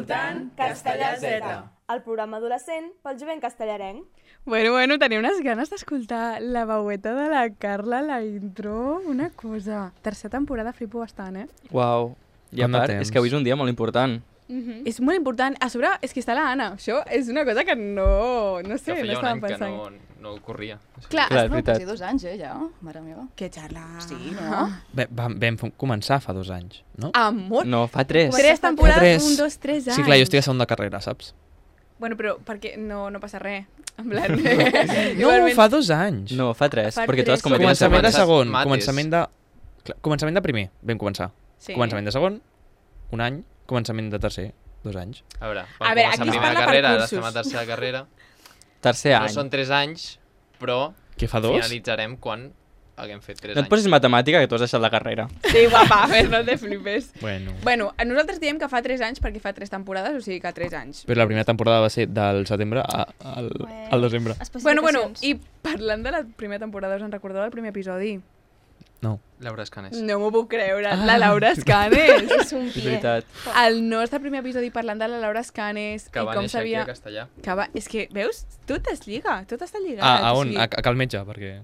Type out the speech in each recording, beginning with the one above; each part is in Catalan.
escoltant Castellà Z, el programa adolescent pel jovent castellarenc. Bueno, tenia unes ganes d'escoltar la veueta de la Carla a la intro. Una cosa. Tercera temporada flipo bastant, eh? Uau. I a part, és que avui és un dia molt important. És molt important. A sobre, és que està la Anna. Això és una cosa que no sé, que no estàvem pensant. Que no ocorria. Clar, és veritat. Quasi 2 anys, ja, mare meva. Que xarla. Sí, no? Vam començar fa 2 anys, no? Amor. No, fa 3. 3 temporades, 1, 2, 3 anys. Sí, clar, jo estic a segon de carrera, saps? Bueno, però perquè no passa res. En plan... No, fa 2 anys. No, fa 3, Fa perquè tu has 3. començat Començament de segon, Matis. començament de primer, vam començar. Sí. Començament de segon, 1 any, començament de tercer, 2 anys. A veure, A veure, començar aquí es primera parla per carrera, ara cursos. estem a tercera carrera. Tercer No any. són 3 anys, però Què fa 2? finalitzarem quan haguem fet 3 No et anys. posis matemàtica, que tu has deixat la carrera. Sí, guapa, a veure, no te flipes. Bueno, Nosaltres diem que fa 3 anys perquè fa 3 temporades, o sigui que 3 anys. però la primera temporada va ser del setembre al desembre. Bueno, i parlant de la primera temporada, us en recordeu del primer episodi? No. Laura Escanes. No m'ho puc creure, la Laura Escanes. És un És pie. veritat. El nostre primer episodi parlant de la Laura Escanes Que i va com néixer aquí sabia... a Castellà. És que, veus? Tot es lliga, tot està lligat. A o on? sigui, A cal metge, perquè...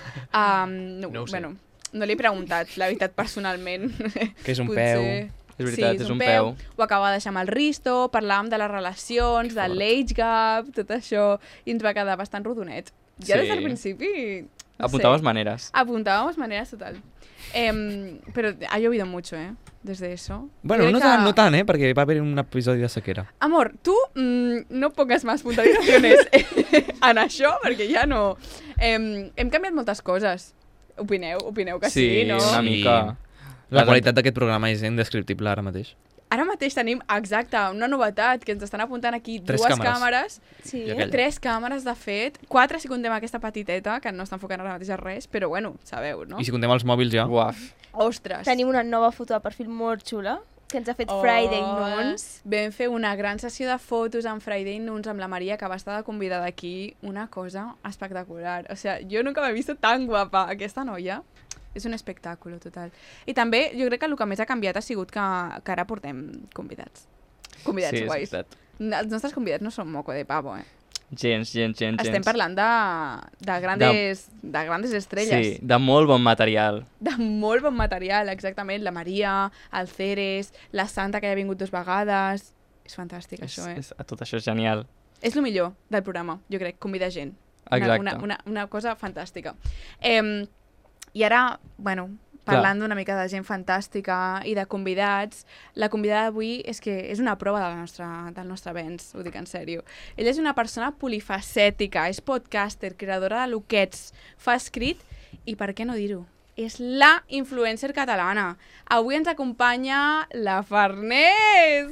No ho sé. Bueno, no l'he preguntat, la veritat, personalment. Que és un Potser- peu. És veritat, és un peu. Ho acaba de deixar amb el Risto, parlàvem de les relacions, de l'age gap, tot això, i ens va quedar bastant rodonet. Ja des del Sí. principi... no Apuntamos sé, maneras. Apuntábamos maneras total. Pero ha llovido mucho, desde eso. Bueno, Crec no tant, perquè va haver un episodi de sequera. Amor, tu no pongas más puntualitzaciones en això, perquè ja no... Hem canviat moltes coses. Opineu que sí, no? una mica. La qualitat d'aquest programa és indescriptible ara mateix. Ara mateix tenim, exacte, una novetat, que ens estan apuntant aquí 3 dues càmeres. càmeres. Sí. I aquella. 3 càmeres, de fet. 4 si contem aquesta petiteta, que no està enfocant ara mateix a res, però bueno, sabeu, no? I si contem els mòbils ja... Uaf. Ostres! Tenim una nova foto de perfil molt xula que ens ha fet Friday Nuns. Vam fer una gran sessió de fotos amb Friday Nuns amb la Maria, que va estar de convidada aquí. Una cosa espectacular. O sea, jo nunca m'he vist tan guapa. Aquesta noia és un espectacle total. I també jo crec que el que més ha canviat ha sigut que ara portem convidats. Convidats Sí, és guais. veritat. Els nostres convidats no són moco de pavo, Gens. Estem parlant de grandes estrelles. Sí, de molt bon material. De molt bon material, exactament. La Maria, el Ceres, la Santa, que ja ha vingut 2 vegades. És fantàstic, això, Tot això és genial. És el millor del programa, jo crec, convidar gent. Exacte. Una cosa fantàstica. I ara, bueno, parlant d'una mica de gent fantàstica i de convidats, la convidada d'avui és que és una prova del nostre avenç, ho dic en sèrio. Ella és una persona polifacètica, és podcaster, creadora de loquets, fa escrit i, per què no dir-ho, és la influencer catalana. Avui ens acompanya la Farners!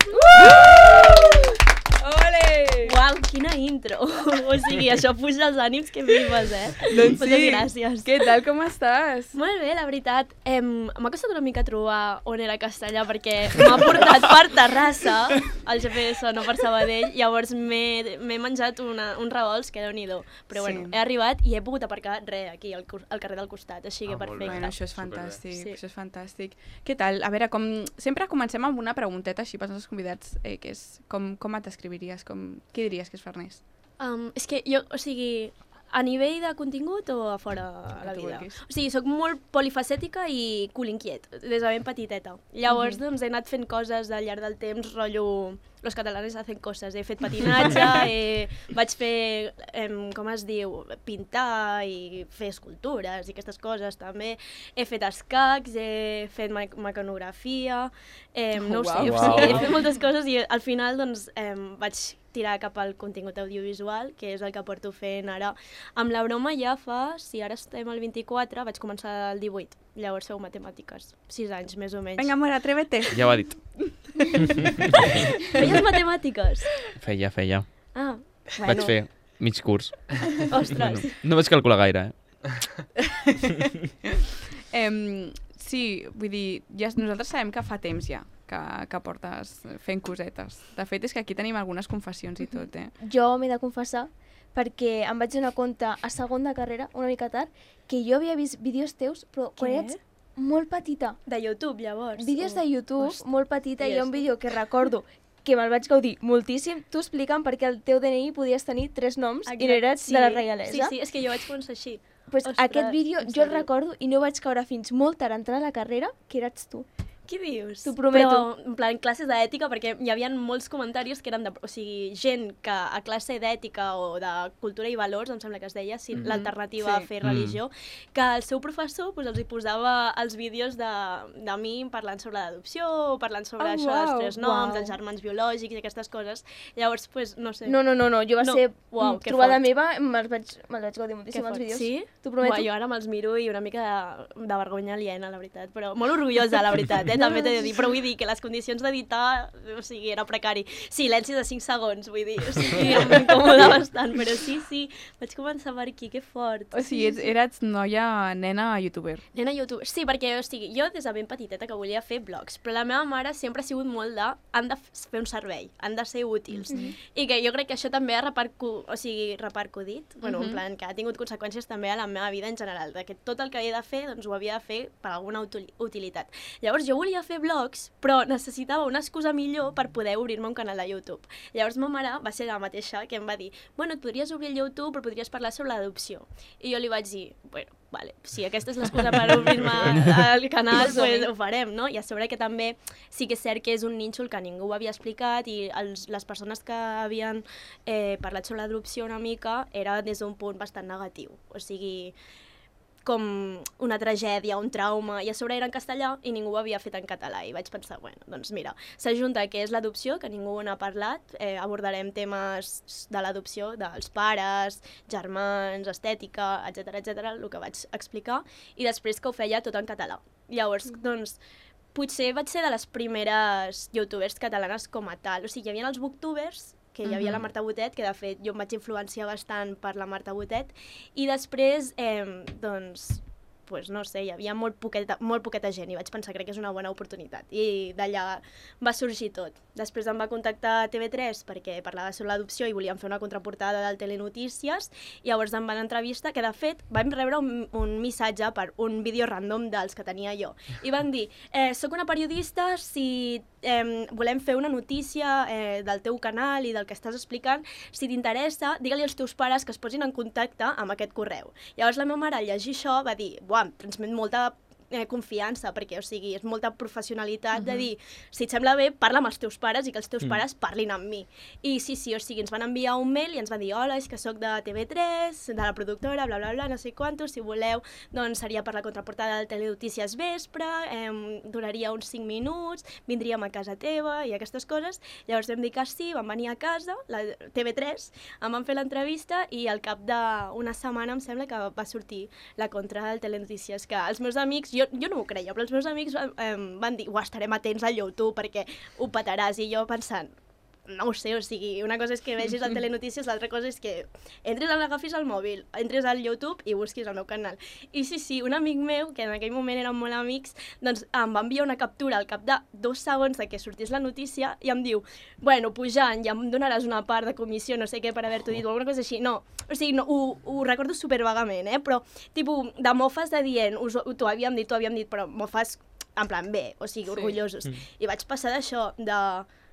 Ole! Uau, quina intro! O sigui, això puja els ànims que flipes, Doncs Moltes gràcies. Què tal, com estàs? Molt bé, la veritat. M'ha costat una mica trobar on era Castellà perquè m'ha portat per Terrassa, al GPS, no per Sabadell, llavors m'he menjat uns revolts que déu-n'hi-do. Però bueno, he arribat i he pogut aparcar aquí, al carrer del costat, així que perfecte. Bueno, això és fantàstic, Sí. això és fantàstic. Què tal? A veure, com sempre comencem amb una pregunteta així pels nostres convidats, que és com et descriviries? Què diries que és Farners? És que jo, o sigui, a nivell de contingut o a fora a la tu vida? vulguis. O sigui, soc molt polifacètica i cul inquiet, des de ben petiteta. Llavors, doncs, he anat fent coses al llarg del temps, rotllo, los catalanes hacen coses. He fet patinatge, vaig fer, com es diu, pintar i fer escultures i aquestes coses també. He fet escacs, he fet mecanografia, no ho sé, Uau. o sigui, he fet moltes coses i al final, doncs, vaig tirar cap al contingut audiovisual, que és el que porto fent ara. Amb la broma ja fa, si ara estem al 24, vaig començar el 18. Llavors feu matemàtiques. 6 anys, més o menys. Vinga, amor, atrévete. Ja ho ha dit. Feies matemàtiques? Feia. Ah, Vaig fer mig curs. Ostres. No vaig calcular gaire, Sí, vull dir, nosaltres sabem que fa temps ja que portes fent cosetes. De fet, és que aquí tenim algunes confessions i tot, Jo m'he de confessar perquè em vaig donar compte a segon de carrera, una mica tard, que jo havia vist vídeos teus, però quan ets molt petita. De YouTube, llavors. Vídeos de YouTube, molt petita, i hi ha un vídeo que recordo que me'l vaig gaudir moltíssim, tu explicant per què el teu DNI podies tenir 3 noms i no eres de la reialesa. Sí, és que jo vaig començar així. Pues Ostres, aquest vídeo en jo el sèrio. recordo i no vaig caure fins molt tard a entrar a la carrera, que eres tu. Què dius? T'ho prometo. Però, en plan, classes d'ètica, perquè hi havia molts comentaris que eren de... O sigui, gent que a classe d'ètica o de cultura i valors, em sembla que es deia, l'alternativa a fer religió, que el seu professor els hi posava els vídeos de mi parlant sobre l'adopció, o parlant sobre això dels 3 noms, dels germans biològics i aquestes coses. Llavors, no sé. No, jo va ser Uau, que trobada fort. meva, me'l vaig gaudir moltíssim els vídeos. Sí? T'ho prometo. Uau, jo ara me'ls miro i una mica de vergonya aliena, la veritat. Però molt orgullosa, la veritat, també t'he de dir. Però vull dir que les condicions d'editar, o sigui, era precari. Silenci de 5 segons, vull dir. O sigui, m'incomoda bastant, però sí, vaig començar per aquí, que fort. O sigui, eres nena youtuber. Nena youtuber. Sí, perquè, o sigui, jo des de ben petiteta que volia fer vlogs, però la meva mare sempre ha sigut molt de han de fer un servei, han de ser útils. I que jo crec que això també ha repercudit, bueno, en plan, que ha tingut conseqüències també a la meva vida en general, de que tot el que he de fer, doncs ho havia de fer per alguna utilitat. Llavors jo volia fer vlogs, però necessitava una excusa millor per poder obrir-me un canal de YouTube. Llavors ma mare va ser la mateixa que em va dir, bueno, et podries obrir el YouTube, però podries parlar sobre l'adopció. I jo li vaig dir, bueno, vale, si aquesta és l'excusa per obrir-me al canal, pues ho farem, no? I a sobre que també sí que és cert que és un nínxol que ningú ho havia explicat i les persones que havien parlat sobre l'adopció una mica era des d'un punt bastant negatiu. O sigui, com una tragèdia, un trauma, i a sobre era en castellà i ningú ho havia fet en català. I vaig pensar, bueno, doncs mira, s'ajunta que és l'adopció, que ningú n'ha parlat, abordarem temes de l'adopció, dels pares, germans, estètica, etc, el que vaig explicar, i després que ho feia tot en català. Llavors, doncs, potser vaig ser de les primeres youtubers catalanes com a tal. O sigui, hi havia els booktubers, que hi havia la Marta Botet, que de fet jo em vaig influenciar bastant per la Marta Botet, i després, doncs, no sé, hi havia molt poqueta gent i vaig pensar, crec que és una bona oportunitat. I d'allà va sorgir tot. Després em va contactar TV3 perquè parlava sobre l'adopció i volíem fer una contraportada del Telenotícies, i llavors em van entrevistar, que de fet vam rebre un missatge per un vídeo random dels que tenia jo. I van dir, soc una periodista, si volem fer una notícia del teu canal i del que estàs explicant, si t'interessa, digue-li als teus pares que es posin en contacte amb aquest correu. Llavors la meva mare, al llegir això, va dir, buah, em transmet molta confiança, perquè, o sigui, és molta professionalitat de dir, si et sembla bé, parla amb els teus pares i que els teus pares parlin amb mi. I sí, o sigui, ens van enviar un mail i ens van dir, hola, és que sóc de TV3, de la productora, bla, bla, bla, no sé quantos, si voleu, doncs seria per la contraportada del Telenotícies vespre, duraria uns 5 minuts, vindríem a casa teva i aquestes coses. Llavors vam dir que sí, vam venir a casa, la TV3, em van fer l'entrevista i al cap d'una setmana em sembla que va sortir la contra del Telenotícies, que els meus amics, jo no ho creia, però els meus amics van dir, estarem atents al YouTube perquè ho petaràs, i jo pensant, no ho sé, o sigui, una cosa és que vegis el Telenotícies, l'altra cosa és que l'agafis al mòbil, entres al YouTube i busquis el meu canal. I sí, un amic meu, que en aquell moment érem molt amics, doncs em va enviar una captura al cap de 2 segons de que sortís la notícia i em diu, bueno, pujant, ja em donaràs una part de comissió, no sé què, per haver-t'ho dit, o alguna cosa així. No, o sigui, no, ho recordo supervagament, però, tipus, de mofes de dient, t'ho havíem dit, però mofes en plan bé, o sigui, orgullosos. I vaig passar d'això, de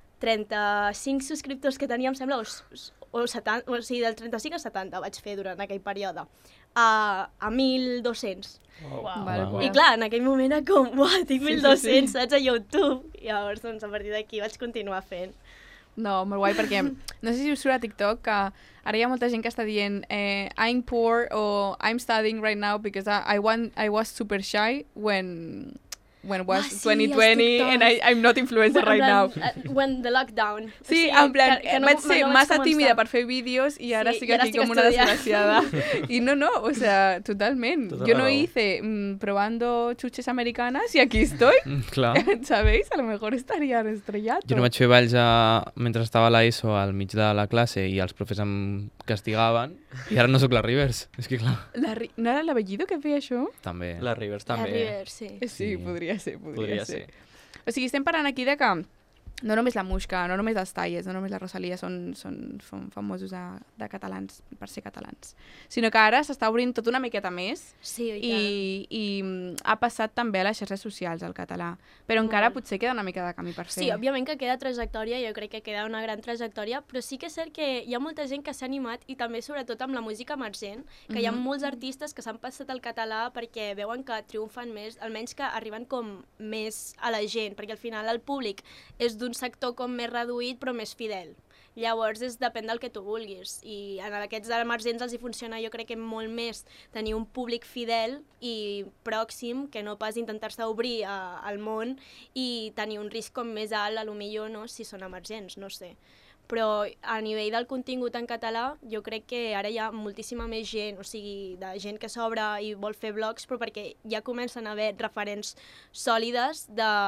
35 subscriptors que teníem, sembla, o 70, o sigui, del 35 a 70 vaig fer durant aquell període, a 1.200. Wow. I clar, en aquell moment era com, uah, tinc 1.200, saps, a YouTube. I llavors, doncs, a partir d'aquí vaig continuar fent. No, molt guai, perquè no sé si us surt a TikTok que ara hi ha molta gent que està dient I'm poor o I'm studying right now because I was super shy when was 2020 and I'm not influencer right now. When the lockdown. Sí, en plan, vaig ser massa tímida per fer vídeos i ara estic aquí com una desgraciada. Y no, o sea, totalmente. Yo no hice probando chuches americanas y aquí estoy. Clar. ¿Sabéis? A lo mejor estaría estrellado. Jo no vaig fer balls mentre estava a l'ESO al mig de la classe i els profes em castigaven i ara no sóc la Rivers. És que clar. No era l'Abellido que feia això? També. La Rivers també. La Rivers, sí. Sí, podria ser. Podria ser. O sigui, estem parlant aquí de que no només la Muixca, no només els Talles, no només la Rosalia són famosos de catalans, per ser catalans, sinó que ara s'està obrint tot una miqueta més Sí, i ha passat també a les xarxes socials el català, però encara potser queda una mica de camí per fer. Sí, òbviament que queda trajectòria, jo crec que queda una gran trajectòria, però sí que és cert que hi ha molta gent que s'ha animat i també sobretot amb la música emergent, que hi ha molts artistes que s'han passat al català perquè veuen que triomfen més, almenys que arriben com més a la gent, perquè al final el públic és d'un sector com més reduït però més fidel. Llavors depèn del que tu vulguis i en aquests emergents els hi funciona jo crec que molt més tenir un públic fidel i pròxim que no pas intentar-se obrir al món i tenir un risc com més alt a lo millor, no? Si són emergents, no sé. Però a nivell del contingut en català jo crec que ara hi ha moltíssima més gent, o sigui, de gent que s'obre i vol fer blogs, però perquè ja comencen a haver referents sòlides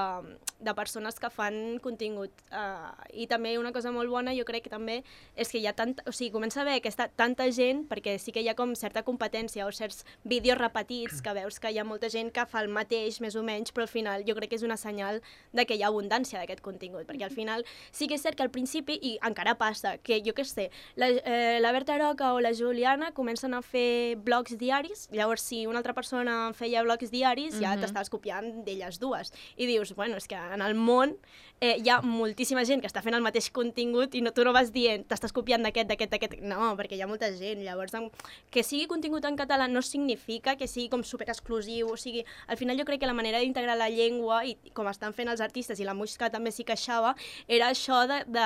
de persones que fan contingut. I també una cosa molt bona jo crec que també és que hi ha comença a haver tanta gent, perquè sí que hi ha com certa competència o certs vídeos repetits que veus que hi ha molta gent que fa el mateix més o menys, però al final jo crec que és una senyal de que hi ha abundància d'aquest contingut, perquè al final sí que és cert que al principi, i encara passa, que jo què sé, la Berta Roca o la Juliana comencen a fer blogs diaris, llavors si una altra persona feia blogs diaris ja t'estàs copiant d'elles dues i dius, bueno, és que en el món hi ha moltíssima gent que està fent el mateix contingut i tu no vas dient, t'estàs copiant d'aquest, no, perquè hi ha molta gent, llavors que sigui contingut en català no significa que sigui com superexclusiu, o sigui, al final jo crec que la manera d'integrar la llengua i com estan fent els artistes i la música també s'hi queixava, era això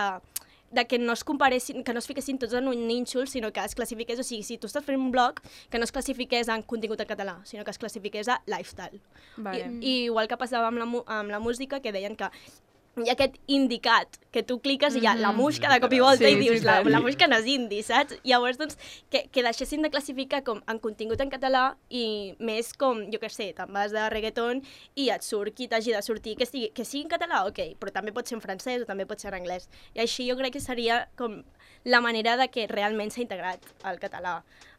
de que no es comparessin, que no es fiquessin tots en un nínxol, sinó que es classifiqués, o sigui, si tu estàs fent un blog, que no es classifiqués en contingut en català, sinó que es classifiqués a lifestyle. Vale. I igual que passava amb la música, que deien que hi ha aquest indicat, que tu cliques i hi ha la música de cop i volta i dius, la música no és indi, saps? Llavors, doncs, que deixessin de classificar com en contingut en català i més com, jo què sé, te'n vas de reggaeton i et surt qui t'hagi de sortir, que sigui en català, ok, però també pot ser en francès o també pot ser en anglès. I així jo crec que seria com la manera de que realment s'ha integrat el català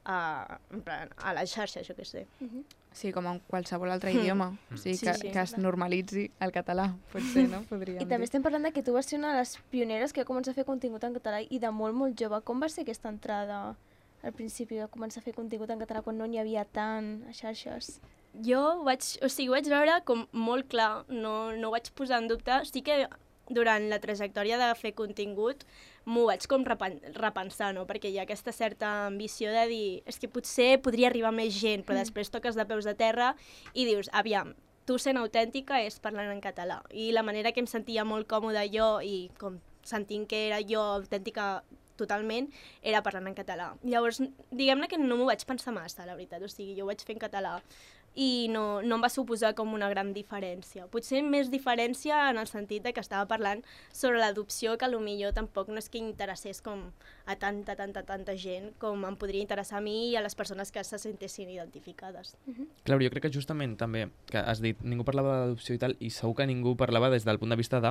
a les xarxes, jo què sé. Sí, com en qualsevol altre idioma. O sigui, que es normalitzi el català, potser, no? Podríem dir. I també estem parlant de que tu vas ser una de les pioneres que va començar a fer contingut en català i de molt, molt jove. Com va ser aquesta entrada al principi de començar a fer contingut en català quan no n'hi havia tant a xarxes? Jo vaig veure com molt clar, no ho vaig posar en dubte. Sí que durant la trajectòria de fer contingut m'ho vaig com repensar, no? Perquè hi ha aquesta certa ambició de dir és que potser podria arribar més gent, però després toques de peus a terra i dius, aviam, tu sent autèntica és parlant en català. I la manera que em sentia molt còmoda jo i com sentint que era jo autèntica totalment, era parlant en català. Llavors, diguem-ne que no m'ho vaig pensar massa, la veritat, o sigui, jo ho vaig fer en català i no em va suposar com una gran diferència. Potser més diferència en el sentit de que estava parlant sobre l'adopció, que potser tampoc no és que interessés com a tanta gent com em podria interessar a mi i a les persones que se sentessin identificades. Clar, jo crec que justament també, que has dit, ningú parlava d'adopció i tal, i segur que ningú parlava des del punt de vista de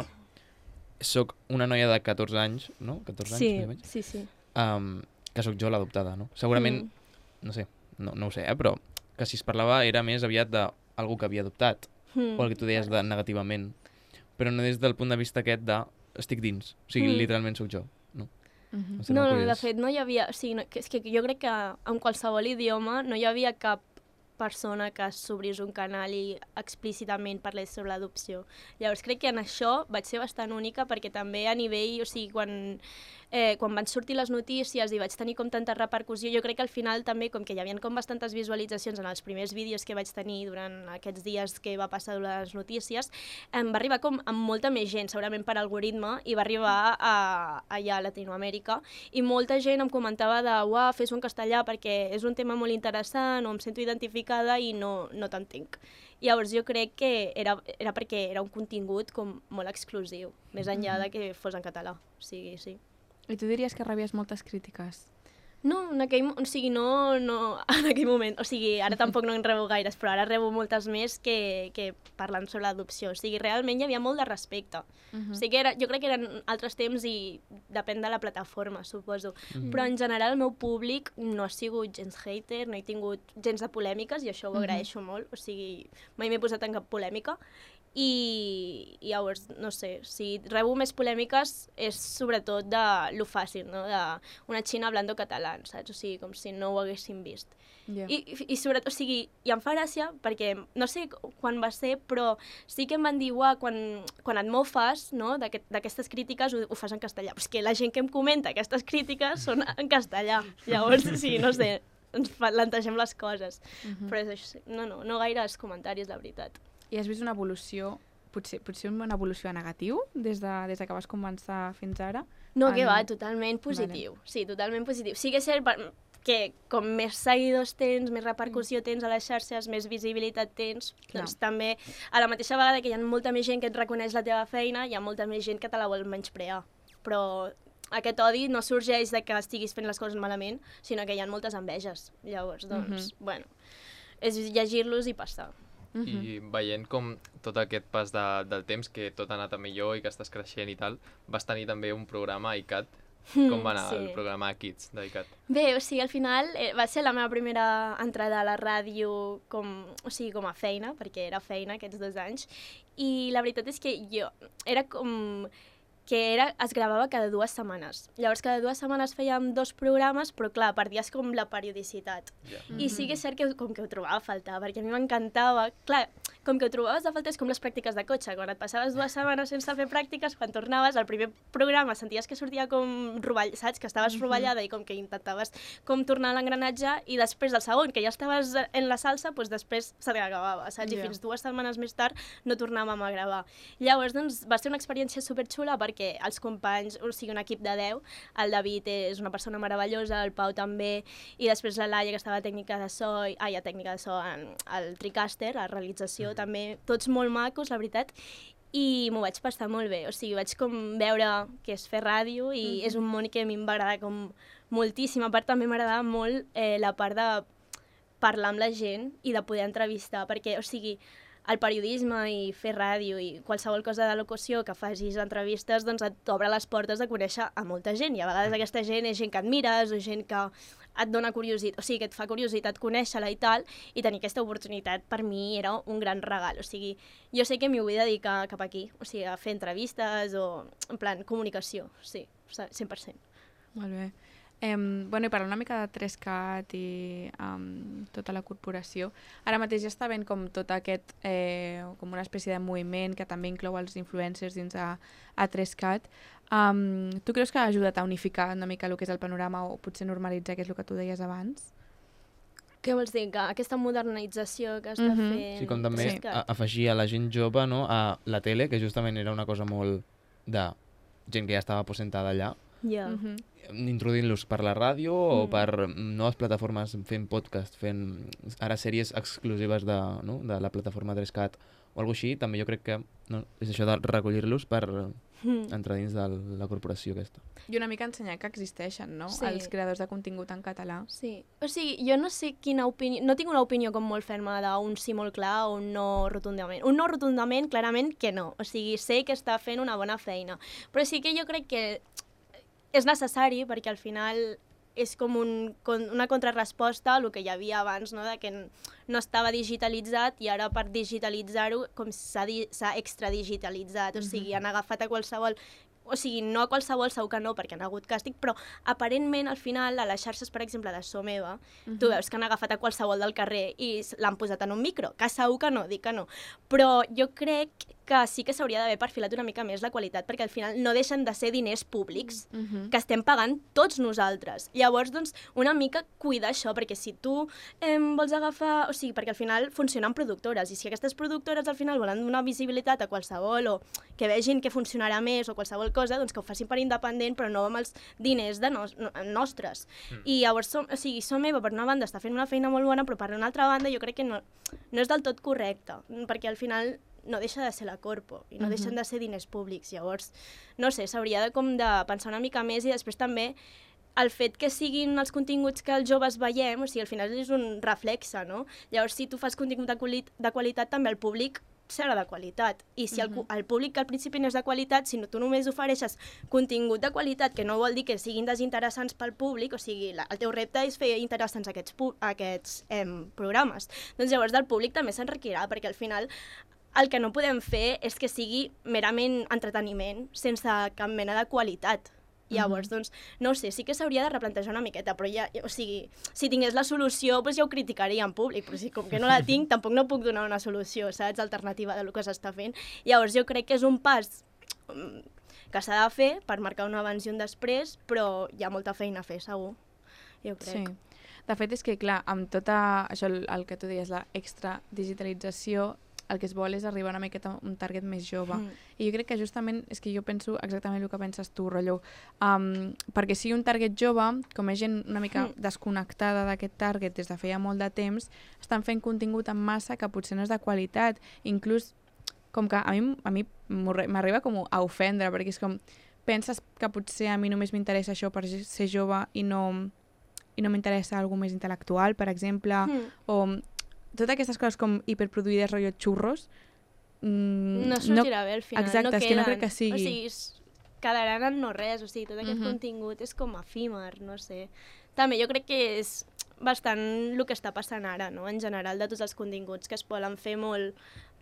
soc una noia de 14 anys, no? 14 anys, Sí. Que sóc jo l'adoptada, no? Segurament, no sé, no ho sé, però que si es parlava era més aviat d'algú que havia adoptat, o el que tu deies de negativament, però no des del punt de vista aquest de estic dins, o sigui, literalment sóc jo, no? No, de fet, no hi havia... O sigui, és que jo crec que en qualsevol idioma no hi havia cap persona que s'obrís un canal i explícitament parlés sobre l'adopció. Llavors crec que en això vaig ser bastant única perquè també a nivell, o sigui, quan van sortir les notícies i vaig tenir com tanta repercussió, jo crec que al final també, com que hi havia com bastantes visualitzacions en els primers vídeos que vaig tenir durant aquests dies que va passar les notícies, em va arribar com amb molta més gent, segurament per algoritme, i va arribar allà a Latinoamèrica, i molta gent em comentava de uah, fes-ho en castellà perquè és un tema molt interessant o em sento identificada i no t'entenc. Llavors jo crec que era perquè era un contingut com molt exclusiu, més enllà de que fos en català. O sigui, sí. I tu diries que rebies moltes crítiques? No, en aquell, o sigui, no, en aquell moment. O sigui, ara tampoc no en rebo gaires, però ara rebo moltes més que parlant sobre l'adopció. O sigui, realment hi havia molt de respecte. O sigui, jo crec que eren altres temps i depèn de la plataforma, suposo. Però en general el meu públic no ha sigut gens hater, no he tingut gens de polèmiques i això ho agraeixo molt. O sigui, mai m'he posat en cap polèmica. I llavors, no sé, si rebo més polèmiques és sobretot de lo fàcil, no? D'una xina hablando català, saps? O sigui, com si no ho haguéssim vist. Yeah. I sobretot, o sigui, i em fa gràcia perquè no sé quan va ser, però sí que em van dir, quan et mofes, no?, d'aquestes crítiques ho fas en castellà. Però és que la gent que em comenta aquestes crítiques són en castellà. Llavors, sí, no sé, ens plantegem les coses. Però és això, no gaires comentaris, la veritat. I has vist una evolució, potser una evolució negatiu des que vas començar fins ara? No, que va, totalment positiu. Vale. Sí, totalment positiu. Sí que és cert que com més seguidors tens, més repercussió tens a les xarxes, més visibilitat tens, doncs també a la mateixa vegada que hi ha molta més gent que et reconeix la teva feina, hi ha molta més gent que te la vol menysprear. Però aquest odi no sorgeix de que estiguis fent les coses malament, sinó que hi ha moltes enveges. Llavors, doncs, bueno, és llegir-los i passar. I veient com tot aquest pas del temps, que tot ha anat a millor i que estàs creixent i tal, vas tenir també un programa a ICAT. Com va anar el programa Kids d'ICAT? Bé, o sigui, al final va ser la meva primera entrada a la ràdio com a feina, perquè era feina aquests 2 anys, i la veritat és que era com que es gravava cada 2 setmanes. Llavors, cada 2 setmanes fèiem 2 programes, però clar, perdies com la periodicitat. I sí que és cert que com que ho trobava a faltar, perquè a mi m'encantava. Clar, com que ho trobaves a faltar és com les pràctiques de cotxe. Quan et passaves 2 setmanes sense fer pràctiques, quan tornaves al primer programa senties que sortia com saps? Que estaves rovellada i com que intentaves com tornar a l'engranatge, i després del segon, que ja estaves en la salsa, doncs després se t'acabava, saps? I fins 2 setmanes més tard no tornàvem a gravar. Llavors, doncs, va ser una experiència superxula perquè els companys, o sigui, un equip de 10, el David és una persona meravellosa, el Pau també, i després la Laia, que estava a tècnica de so, al TriCaster, a realització, també, tots molt macos, la veritat, i m'ho vaig passar molt bé. O sigui, vaig com veure què és fer ràdio i és un món que a mi em va agradar com moltíssim. A part, també m'agradava molt la part de parlar amb la gent i de poder entrevistar, perquè, o sigui, el periodisme i fer ràdio i qualsevol cosa de locució que facis entrevistes, doncs et t'obre les portes de conèixer a molta gent, i a vegades aquesta gent és gent que admires o gent que et dona curiositat, o sigui, que et fa curiositat conèixer-la i tal, i tenir aquesta oportunitat per mi era un gran regal. O sigui, jo sé que m'hi vull dedicar cap aquí, o sigui, a fer entrevistes o, en plan, comunicació, sí, 100%. Molt bé. Bueno, i parlant una mica de 3CAT i tota la corporació, ara mateix ja està ben com tot aquest, com una espècie de moviment que també inclou els influencers dins a 3CAT. Tu creus que ha ajudat a unificar una mica el que és el panorama o potser normalitzar, que és el que tu deies abans? Què vols dir? Que aquesta modernització que està fent... Sí, com també afegir a la gent jove, no?, a la tele, que justament era una cosa molt de gent que ja estava aposentada allà, introduint-los per la ràdio o per noves plataformes, fent podcast, fent ara sèries exclusives de la plataforma 3CAT o alguna així. També jo crec que és això de recollir-los per entrar dins de la corporació aquesta. I una mica ensenyar que existeixen, no? Sí. Els creadors de contingut en català. Sí. O sigui, jo no sé quina opinió... No tinc una opinió com molt ferma d'un sí molt clar o un no rotundament. Un no rotundament, clarament que no. O sigui, sé que està fent una bona feina. Però sí que jo crec que és necessari, perquè al final és com una contrarresposta a el que hi havia abans, no?, de que no estava digitalitzat, i ara per digitalitzar-ho com s'ha extradigitalitzat, o sigui, han agafat a qualsevol... O sigui, no a qualsevol, segur que no, perquè han hagut càstig, però aparentment al final, a les xarxes, per exemple, de So Meva, tu veus que han agafat a qualsevol del carrer i l'han posat en un micro, que segur que no, dic que no. Però jo crec que sí que s'hauria d'haver perfilat una mica més la qualitat, perquè al final no deixen de ser diners públics que estem pagant tots nosaltres. Llavors, doncs, una mica cuidar això, perquè si tu vols agafar... O sigui, perquè al final funcionen productores, i si aquestes productores al final volen donar visibilitat a qualsevol, o que vegin que funcionarà més, o qualsevol cosa, doncs que ho facin per independent, però no amb els diners nostres. I llavors, o sigui, So Meva, per una banda, està fent una feina molt bona, però per una altra banda jo crec que no és del tot correcte, perquè al final no deixa de ser la corpo i no deixen de ser diners públics. Llavors, no sé, s'hauria de pensar una mica més, i després també el fet que siguin els continguts que els joves veiem, o sigui, al final és un reflexe, no? Llavors, si tu fas contingut de qualitat, també el públic serà de qualitat. I si el públic que al principi no és de qualitat, si no, tu només ofereixes contingut de qualitat, que no vol dir que siguin desinteressants pel públic, o sigui, el teu repte és fer interessants aquests programes. Doncs llavors del públic també s'enriquirà, perquè al final el que no podem fer és que sigui merament entreteniment, sense cap mena de qualitat. Llavors, doncs, no ho sé, sí que s'hauria de replantejar una miqueta, però ja, o sigui, si tingués la solució, doncs ja ho criticaria en públic, però si com que no la tinc, tampoc no puc donar una solució, saps? Alternativa del que s'està fent. Llavors, jo crec que és un pas que s'ha de fer per marcar un abans i un després, però hi ha molta feina a fer, segur, jo crec. Sí. De fet, és que, clar, amb tota això, el que tu deies, la extra digitalització, el que es vol és arribar una miqueta a un target més jove. I jo crec que justament és que jo penso exactament el que penses tu, rotllo. Perquè si un target jove, com és gent una mica desconnectada d'aquest target des de feia molt de temps, estan fent contingut en massa que potser no és de qualitat. Inclús, com que a mi m'arriba com a ofendre, perquè és com, penses que potser a mi només m'interessa això per ser jove i no m'interessa alguna més intel·lectual, per exemple, o totes aquestes coses com hiperproduïdes, rotllo xurros, no sortirà bé al final. Exacte, no és que no crec que sigui. O sigui, quedaran en no res, o sigui, tot aquest contingut és com efímer, no sé. També jo crec que és bastant el que està passant ara, no?, en general, de tots els continguts que es volen fer molt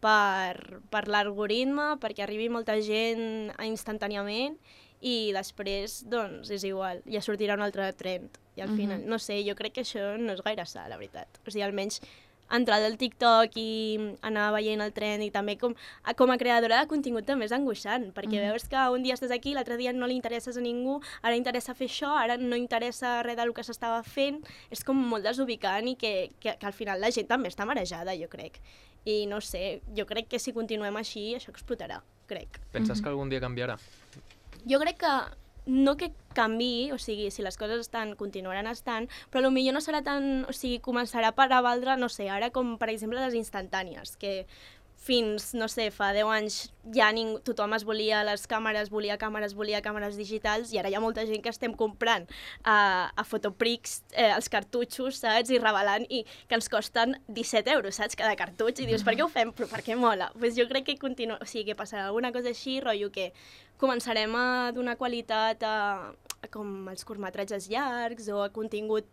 per l'algoritme, perquè arribi molta gent instantàniament, i després, doncs, és igual, ja sortirà un altre trend. I al final, no sé, jo crec que això no és gaire sa, la veritat. O sigui, almenys entrar al TikTok i anar veient el trend, i també com a creadora de contingut també és angoixant, perquè veus que un dia estàs aquí, l'altre dia no li interesses a ningú, ara interessa fer això, ara no interessa res del que s'estava fent, és com molt desubicant i que al final la gent també està marejada, jo crec. I no sé, jo crec que si continuem així, això explotarà, crec. Penses que algun dia canviarà? Jo crec que no que canviï, o sigui, si les coses continuaran estant, però potser no serà tan, o sigui, començarà per valdre, no sé, ara com per exemple les instantànies, que fins, no sé, fa 10 anys ja tothom es volia les càmeres, volia càmeres digitals, i ara hi ha molta gent que estem comprant a Fotoprix els cartutxos, saps? I revelant, i que ens costen 17 euros, saps? Cada cartutx, i dius, per què ho fem? Però per què mola? Pues jo crec que o sigui, que passarà alguna cosa així, rotllo que començarem a donar qualitat a com els curtmetratges llargs, o a contingut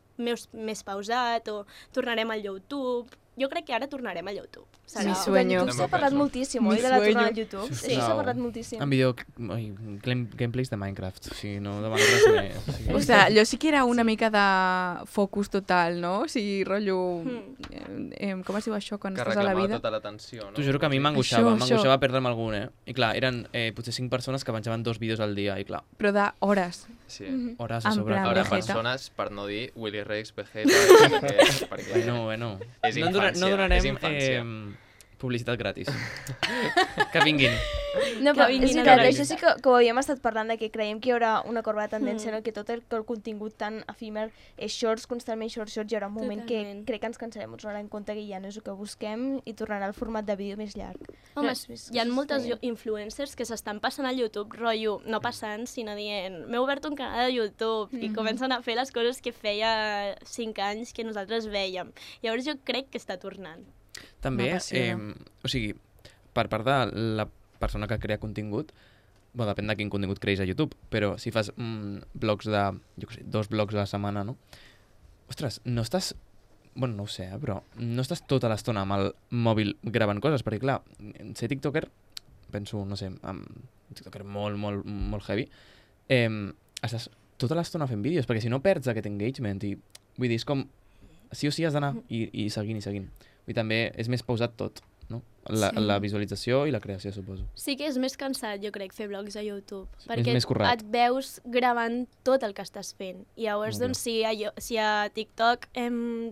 més pausat, o tornarem al YouTube. Jo crec que ara tornarem a YouTube. Mi sueño. S'ha parlat moltíssim, oi, de la tornada al YouTube? Sí, s'ha parlat moltíssim. En gameplays de Minecraft, o sigui, no demano res més. O sigui, allò sí que era una mica de focus total, no? O sigui, rotllo... com es diu això quan estàs a la vida? Que reclamava tota l'atenció, no? T'ho juro que a mi m'angoixava perdre'm algun, I clar, eren potser 5 persones que penjaven 2 vídeos al dia, i clar... Però d'hores. Sí. Hores a sobre. Ara, persones, per no dir Willy Rex, Vegeta, perquè... Bueno. És infància, no donarem és infància. publicitat gratis. Que vinguin. No, però és veritat, això sí que ho havíem estat parlant, de que creiem que hi haurà una corba de tendència, no? Que tot el contingut tan efímer és shorts, constantment shorts, hi haurà un moment que crec que ens cansarem, ens donarem compte que ja no és el que busquem i tornarà al format de vídeo més llarg. Home, hi ha moltes influencers que s'estan passant a YouTube, rotllo, no passant, sinó dient, m'he obert un canal de YouTube, i comencen a fer les coses que feia 5 anys que nosaltres vèiem. Llavors jo crec que està tornant. També, o sigui, per part de la persona que crea contingut, depèn de quin contingut creïs a YouTube, però si fas blogs de, jo què sé, 2 blogs a la setmana, no? Ostres, no estàs... Bueno, no ho sé, però no estàs tota l'estona amb el mòbil gravant coses, perquè clar, ser tiktoker, penso, no sé, tiktoker molt heavy, estàs tota l'estona fent vídeos, perquè si no perds aquest engagement, i vull dir, és com, sí o sí has d'anar i seguint. I també és més pausat tot, no? La visualització i la creació, suposo. Sí que és més cansat, jo crec, fer blogs a YouTube. És perquè més currat. et veus gravant tot el que estàs fent. I llavors, doncs, si a TikTok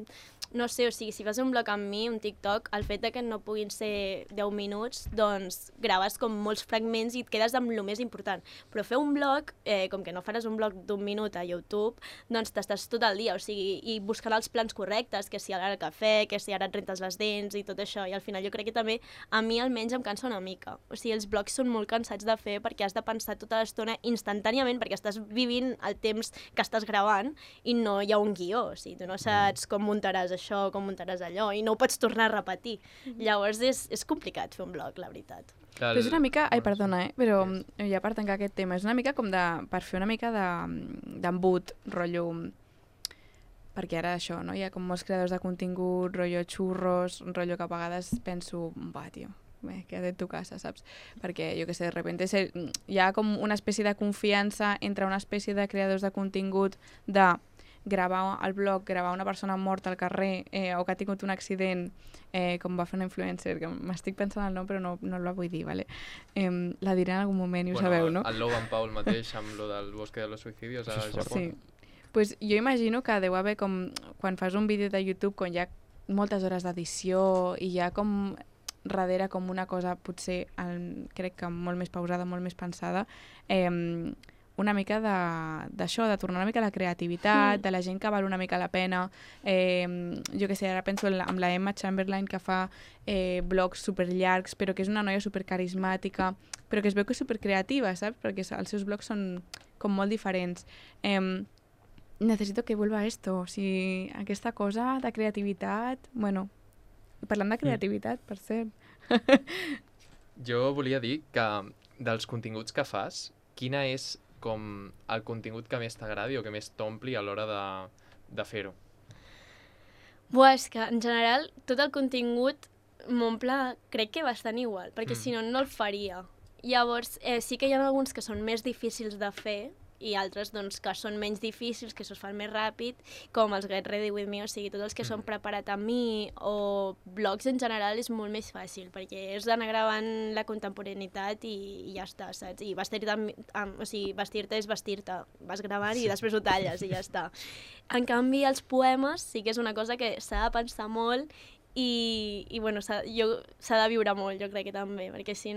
no sé, o sigui, si fas un blog amb mi, un TikTok, el fet de que no puguin ser 10 minuts, doncs graves com molts fragments i et quedes amb el més important. Però fer un blog, com que no faràs un blog d'1 minut a YouTube, doncs t'estàs tot el dia, o sigui, i buscant els plans correctes, que si ara el cafè, que si ara et rentes les dents i tot això, i al final jo crec que també a mi almenys em cansa una mica. O sigui, els blogs són molt cansats de fer perquè has de pensar tota l'estona instantàniament, perquè estàs vivint el temps que estàs gravant i no hi ha un guió, o sigui, tu no saps com muntaràs això, com muntaràs allò, i no ho pots tornar a repetir. Llavors és complicat fer un blog, la veritat. Però és una mica, perdona, però ja per tancar aquest tema, és una mica com per fer una mica d'embut, rotllo, perquè ara això, no? Hi ha com molts creadors de contingut, rotllo xurros, rotllo que a vegades penso, va, tio, queda't en tu casa, saps? Perquè, jo què sé, de repente hi ha com una espècie de confiança entre una espècie de creadors de contingut de gravar el blog, gravar una persona morta al carrer o que ha tingut un accident, com va fer una influencer, que m'estic pensant el nom però no la vull dir, ¿vale? La diré en algun moment i ho sabeu, no? El Logan Paul mateix amb lo del bosque de los suicidios a Japó. Sí. Pues jo imagino que deu haver com, quan fas un vídeo de YouTube, quan hi ha moltes hores d'edició i hi ha com darrere com una cosa potser, crec que molt més pausada, molt més pensada, una mica d'això, de tornar una mica a la creativitat, de la gent que val una mica la pena. Jo què sé, ara penso en la Emma Chamberlain, que fa blogs superllargs, però que és una noia supercarismàtica, però que es veu que és supercreativa, saps? Perquè els seus blogs són com molt diferents. Necesito que vuelva esto, o sigui, aquesta cosa de creativitat, bueno, parlant de creativitat, per cert. Jo volia dir que dels continguts que fas, quina és com el contingut que més t'agradi o que més t'ompli a l'hora de fer-ho? Buah, és que en general tot el contingut m'omple, crec que bastant igual, perquè si no, no el faria. Llavors, sí que hi ha alguns que són més difícils de fer i altres doncs, que són menys difícils, que se'ls fan més ràpid, com els Get Ready With Me, o sigui, tots els que són preparat a mi o blogs en general és molt més fàcil, perquè és d'anar gravant la contemporaneïtat i ja està, saps? I vestir-te és vestir-te, vas gravant i després ho talles i ja està. En canvi, els poemes sí que és una cosa que s'ha de pensar molt i bueno, s'ha de viure molt, jo crec que també, perquè si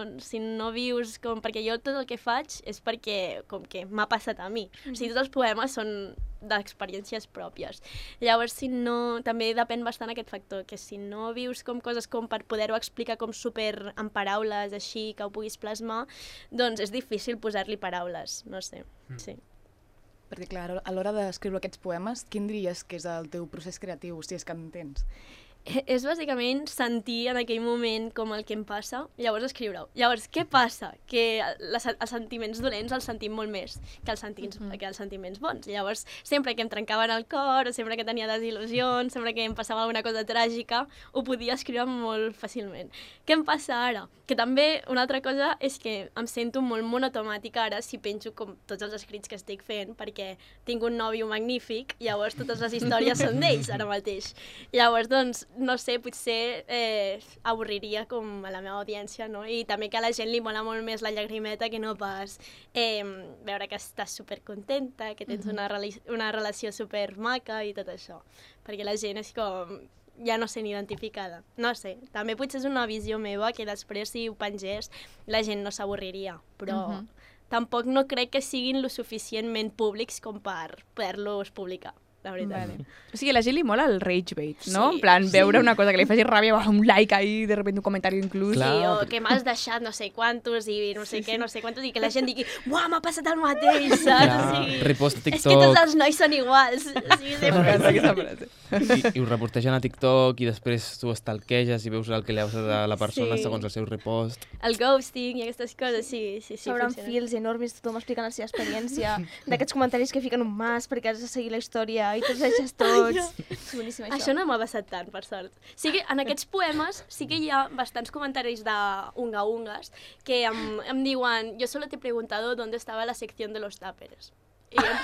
no vius com... Perquè jo tot el que faig és perquè com que m'ha passat a mi. O sigui, tots els poemes són d'experiències pròpies. Llavors, també depèn bastant aquest factor, que si no vius com coses com per poder-ho explicar com super en paraules, així, que ho puguis plasmar, doncs és difícil posar-li paraules, no sé, sí. Perquè, clar, a l'hora d'escriure aquests poemes, quin diries que és el teu procés creatiu, si és que en tens? És bàsicament sentir en aquell moment com el que em passa, llavors escriure-ho. Llavors, què passa? Que els sentiments dolents els sentim molt més que els sentiments bons. Llavors, sempre que em trencaven el cor, o sempre que tenia desil·lusions, sempre que em passava alguna cosa tràgica, ho podia escriure molt fàcilment. Què em passa ara? Que també una altra cosa és que em sento molt monotemàtica ara si penjo com tots els escrits que estic fent, perquè tinc un nòvio magnífic, llavors totes les històries són d'ells ara mateix. Llavors, doncs, no sé, potser avorriria com a la meva audiència, no? I també que a la gent li mola molt més la llagrimeta que no pas veure que estàs supercontenta, que tens una relació supermaca i tot això. Perquè la gent és com... ja no sent identificada. No sé, també potser és una visió meva que després si ho pengés la gent no s'avorriria, però tampoc no crec que siguin lo suficientment públics com per poder-los publicar. La veritat. Vale. O sigui, a la gent li mola el rage bait, no? Sí, en plan, veure una cosa que li faci ràbia, un like ahí, de repente un comentari inclús. Sí, o que m'has deixat no sé quantos i no sé què, no sé quantos, i que la gent digui, uah, m'ha passat el mateix, saps? O sigui, repost a TikTok. És que tots els nois són iguals. O sigui, sempre... I ho repostegen a TikTok i després tu estalqueges i veus el que li ha passat a la persona segons el seu repost. El ghosting i aquestes coses, sí. S'obren fils enormes, tothom explicant la seva experiència, d'aquests comentaris que fiquen un mas perquè has de seguir la història i tots deixes tots. És boníssim, això. Això no m'ha passat tant, per sort. Sí que en aquests poemes sí que hi ha bastants comentaris de unga-ungas que em diuen, yo solo te he preguntado dónde estaba la sección de los tuppers. Y en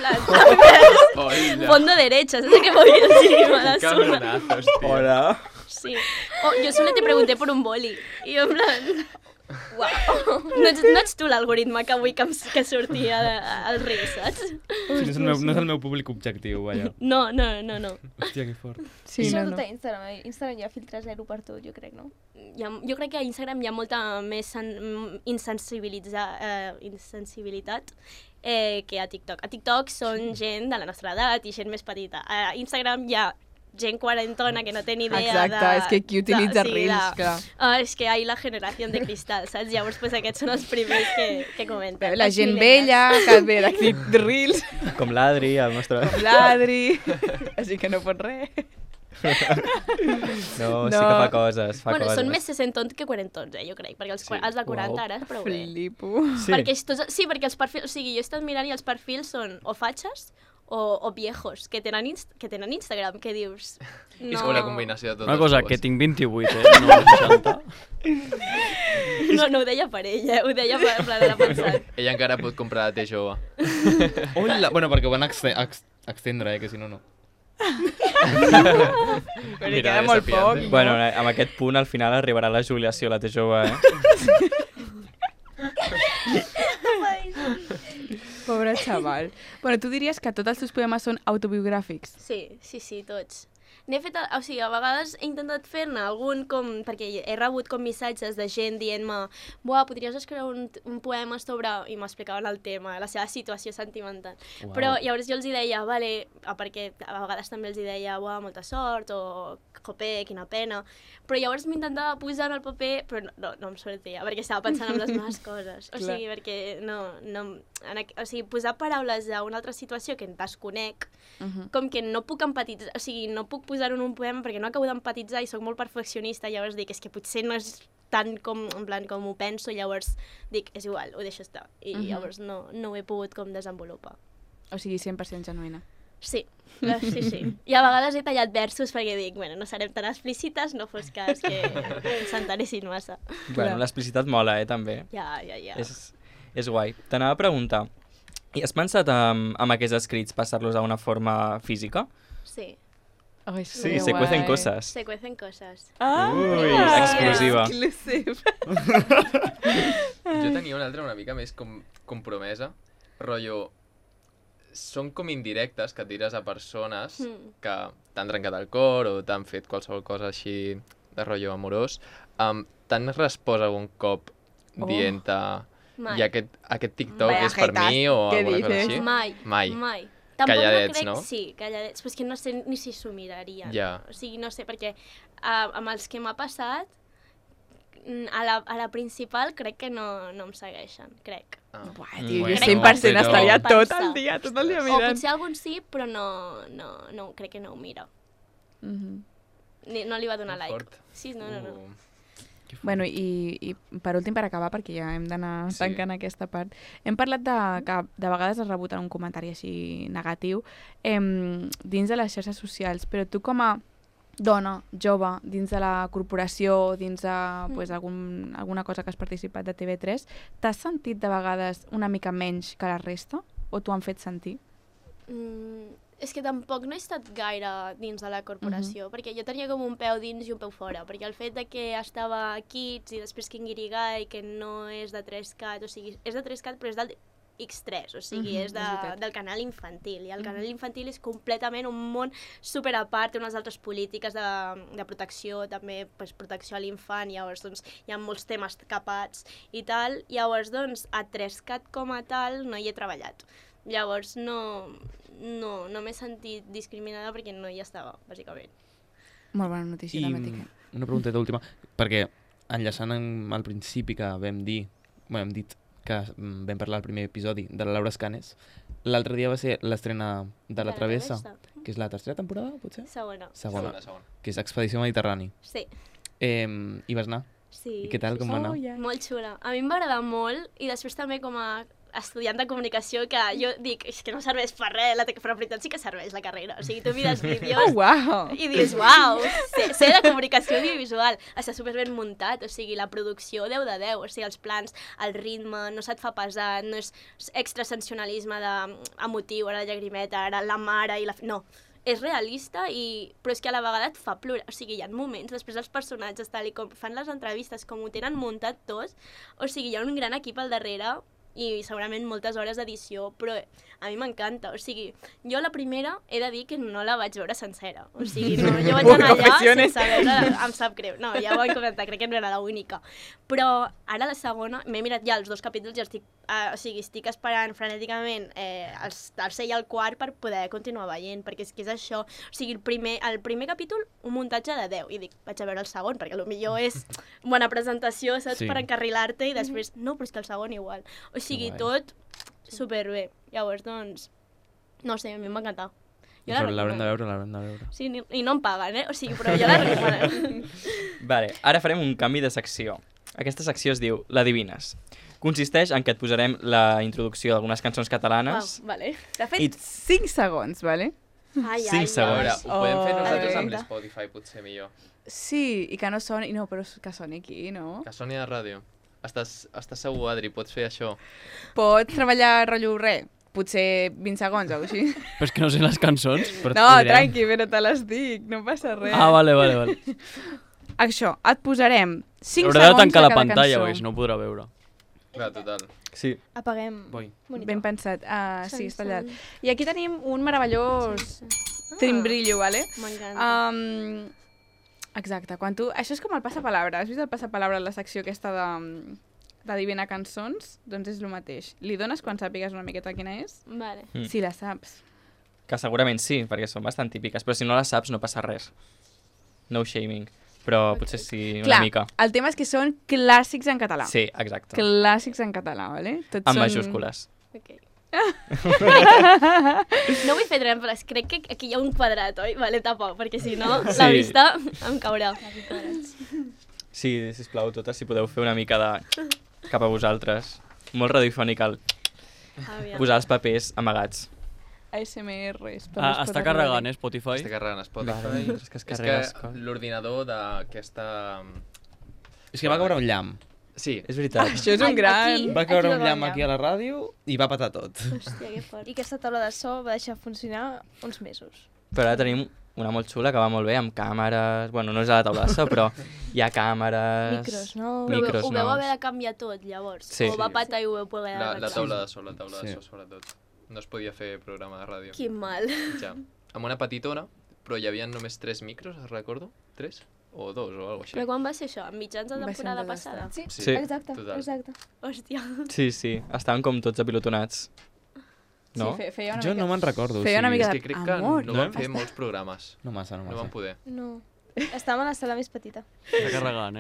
plan, fondo derecha, ¿sabes qué voy a decir? Cabronazos, tío. Hola. Sí. O yo solo te pregunté por un boli. Y en plan... Uau! No ets tu l'algoritme que vull que sortia al reel, saps? Sí, no és el meu públic objectiu, vaja. No. Hòstia, que fort. Sí, sobretot a Instagram. A Instagram hi ha filtre zero per tot, jo crec, no? Jo crec que a Instagram hi ha molta més insensibilitat que a TikTok. A TikTok són gent de la nostra edat i gent més petita. A Instagram hi ha gent quarantona que no té ni idea Exacte, és que qui utilitza Reels, clar. És que hi ha la generació de cristal, saps? Llavors, pues, aquests són els primers que comenten. La gent vella, que ve d'aquí de Reels, Com l'Adri, el nostre... com l'Adri, així que no pot res. No, sí que fa coses, fa coses. Són més 60 que 40, jo crec, perquè els de 40 ara és prou bé. Flipo. Sí. Perquè els perfils, o sigui, jo he estat mirant i els perfils són o fatxes o viejos, que tenen Instagram, que dius... És com una combinació de totes Una cosa, dues. que tinc 28, no 60. No ho deia per ella, ho deia per anar pensant. Ella encara pot comprar la té jove. Hola! Bueno, perquè ho van extendre, que si no, no. Però li queda molt poc. Bueno, amb aquest punt al final arribarà la jubilació, la té jove, Pobre xaval. Bueno, tu diries que tots els teus poemes són autobiogràfics? Sí, tots. N'he fet, o sigui, a vegades he intentat fer-ne algun perquè he rebut com missatges de gent dient-me «Buah, podries escriure un poema sobre...» i m'explicaven el tema, la seva situació sentimental. Uau. Però llavors jo els deia, vale, perquè a vegades també els deia «Buah, molta sort» o «Jope, quina pena». Però llavors m'intentava posar en el paper, però no em sortia, perquè estava pensant en les meves coses. O sigui, perquè o sigui, posar paraules a una altra situació que desconec, com que no puc empatitzar, o sigui, no puc posar-ho en un poema perquè no acabo d'empatitzar i sóc molt perfeccionista, llavors dic, és que potser no és tant com ho penso, llavors dic, és igual, ho deixo estar. I llavors no ho he pogut com desenvolupar. O sigui, 100% genuïna. Sí. I a vegades he tallat versos perquè dic, bueno, no serem tan explícites, no fos cas que s'enteressin massa. Bueno, l'explicitat mola, també. Ja. És guai. T'anava a preguntar, i has pensat amb aquests escrits passar-los a una forma física? Sí. Ai, Sí, se cuecen coses. Se cuecen coses. Ui, exclusiva. Exclusive. Jo tenia una altra una mica més com compromesa, rotllo... Són com indirectes que tires a persones que t'han trencat el cor o t'han fet qualsevol cosa així de rotllo amorós. T'han respost algun cop dient-te i aquest TikTok és per mi o alguna cosa així? Mai. Calladets, no? Sí, calladets, però és que no sé ni si s'ho mirarien. Ja. O sigui, no sé, perquè amb els que m'ha passat, a la principal crec que no em segueixen, crec. Buah, tio, jo 100% estaria tot el dia mirant. O potser algun sí, però no, crec que no ho mira. No li va donar like. Sí, no. Bueno, i per últim, per acabar, perquè ja hem d'anar tancant aquesta part, hem parlat que de vegades has rebut un comentari així negatiu dins de les xarxes socials, però tu com a dona, jove, dins de la corporació, dins de alguna cosa que has participat de TV3, t'has sentit de vegades una mica menys que la resta? O t'ho han fet sentir? És que tampoc no he estat gaire dins de la corporació, perquè jo tenia com un peu dins i un peu fora, perquè el fet de que estava a Kids i després King Irigai, que no és de 3Cat, o sigui, és de 3Cat però és del X3, o sigui, és del canal infantil, i el canal infantil és completament un món super a part, té unes altres polítiques de protecció, també protecció a l'infant, llavors doncs, hi ha molts temes capats i tal, llavors doncs, a 3Cat com a tal no hi he treballat. Llavors no m'he sentit discriminada perquè no hi estava, bàsicament. Molt bona notícia, també tinc. Una pregunteta última, perquè enllaçant al principi que vam dir, hem dit que vam parlar al primer episodi de la Laura Escanes, l'altre dia va ser l'estrena de La Travessa, que és la tercera temporada, potser? Segona. Que és Expedició Mediterrani. Sí. I vas anar? Sí. I què tal, com va anar? Molt xula. A mi em va agradar molt i després també com a estudiant de comunicació que jo dic, és que no serveix per res, però en veritat sí que serveix la carrera. O sigui, tu mires vídeos i dius, uau, sé de comunicació audiovisual. Està superben muntat, o sigui, la producció 10 de 10, o sigui, els plans, el ritme, no se't fa pesat, no és extrasensacionalisme emotiu, ara la llagrimeta, ara la mare i la... No, és realista, però és que a la vegada et fa plorar. O sigui, hi ha moments, després els personatges, tal i com fan les entrevistes, com ho tenen muntat tots, o sigui, hi ha un gran equip al darrere i segurament moltes hores d'edició, però a mi m'encanta. O sigui, jo la primera he de dir que no la vaig veure sencera. O sigui, no, jo vaig anar allà sense veure, em sap greu. No, ja ho he comentat, crec que no era l'única. Però ara la segona, m'he mirat ja els 2 capítols i estic esperant frenèticament el tercer i el quart per poder continuar veient, perquè és que és això. O sigui, el primer capítol, un muntatge de 10, i dic, vaig a veure el segon, perquè potser és bona presentació, saps, per encarrilar-te, i després, no, però és que el segon igual. O sigui, tot superbé. Llavors, doncs, no sé, a mi m'ha encantat. L'haurem de veure. Sí, i no em paguen, O sigui, però jo la recomano. Vale, ara farem un canvi de secció. Aquesta secció es diu L'Adivines. Consisteix en que et posarem la introducció d'algunes cançons catalanes. Vale. T'ha fet 5 segons, vale? 5 segons. Ho podem fer nosaltres amb l'Spotify, potser millor. Sí, i que no soni... No, però que soni aquí, no? Que soni a ràdio. Estàs segur, Adri, pots fer això? Pots treballar rotllo res? Potser 20 segons o així. Però és que no sé les cançons. Però no, tranqui, però te les dic, no passa res. Ah, vale. Això, et posarem 5 segons de tancar de cada la pantalla, cançó. si no ho podrà veure. Clar, total. Sí. Apaguem. Monitor. Ben pensat. Sí, està tallat. I aquí tenim un meravellós trimbrillo, vale? M'encanta. Exacte. Això és com el passapalabra. Has vist el passapalabra en la secció aquesta d'adivinar cançons? Doncs és el mateix. Li dones quan sàpigues una miqueta quina és? Vale. Si la saps. Que segurament sí, perquè són bastant típiques, però si no les saps no passa res. No shaming. Però potser sí una mica. El tema és que són clàssics en català. Sí, exacte. Clàssics en català, vale? Tots amb majúscules. Ok. No vull fer trampes, crec que aquí hi ha un quadrat, oi? Vale, tapa, perquè si no, la vista em caurà. Sí, sisplau, totes, si podeu fer una mica de... cap a vosaltres. Molt radiofònic el... posar els papers amagats. ASMR. Està carregant, Spotify? Està carregant Spotify. És que l'ordinador d'aquesta... És que va caure un llamp. Sí, és veritat. Això és un gran... Va caure un llamp aquí a la ràdio i va patar tot. Hòstia, que fort. I aquesta taula de so va deixar funcionar uns mesos. Però ara tenim una molt xula que va molt bé, amb càmeres... Bueno, no és a la taula de so, però hi ha càmeres... Micros nous. Però ho veu haver de canviar tot, llavors? Sí. O va patar i ho veu poder arreglar? La taula de so, sobretot. No es podia fer programa de ràdio. Quin mal. Ja. Amb una petitona, però hi havia només 3 micros, recordo? 3? O 2 o alguna cosa així. Però quan va ser això? Enmitjans de temporada passada? Sí, total. exacte. Hòstia. Sí. Estaven com tots apilotonats. No? Sí, feia una Jo no me'n recordo. Feia una mica És que crec que no van fer molts programes. No massa. No van poder. No. Estàvem a la sala més petita. Està carregant,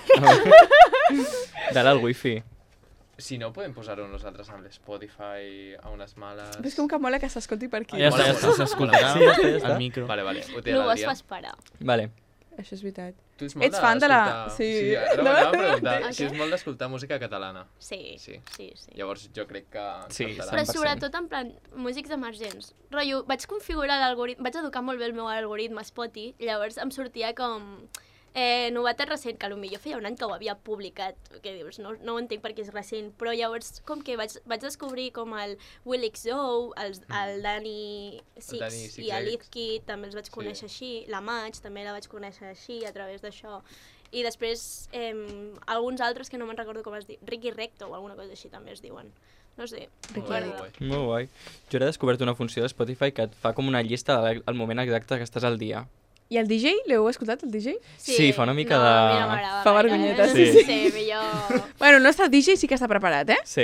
Dale al wifi. Si no, podem posar-ho nosaltres amb l'Spotify a unes males... Però és com que mola que s'escolti per aquí. Ja està. S'escoltarà al micro. Vale. Ho té No ho vas l'Adrià. fa esperar. Vale. Això és veritat. Tu ets molt Ets fan de la... Sí, ara No? m'anava a preguntar si és molt d'escoltar música catalana. Sí. Llavors jo crec que... Sí, Però 100%. sobretot en plan músics emergents. Rotllo, vaig configurar l'algoritme, vaig educar molt bé el meu algoritme Spotify, llavors em sortia com... novetat recent, que potser feia un any que ho havia publicat, que dius, no ho entenc perquè és recent, però llavors com que vaig descobrir com el Will XO, el Dani Six i l'Izkid, també els vaig conèixer així, la Maig també la vaig conèixer així a través d'això, i després alguns altres que no me'n recordo com es diu, Ricky Recto o alguna cosa així també es diuen. No sé. Molt guai. Jo he descobert una funció de Spotify que et fa com una llista del moment exacte que estàs al dia. I el DJ? L'heu escoltat, el DJ? Sí, fa una mica de... No, no m'agrada. Fa vergonyeta, sí. Sí, millor... Bueno, el nostre DJ sí que està preparat, Sí.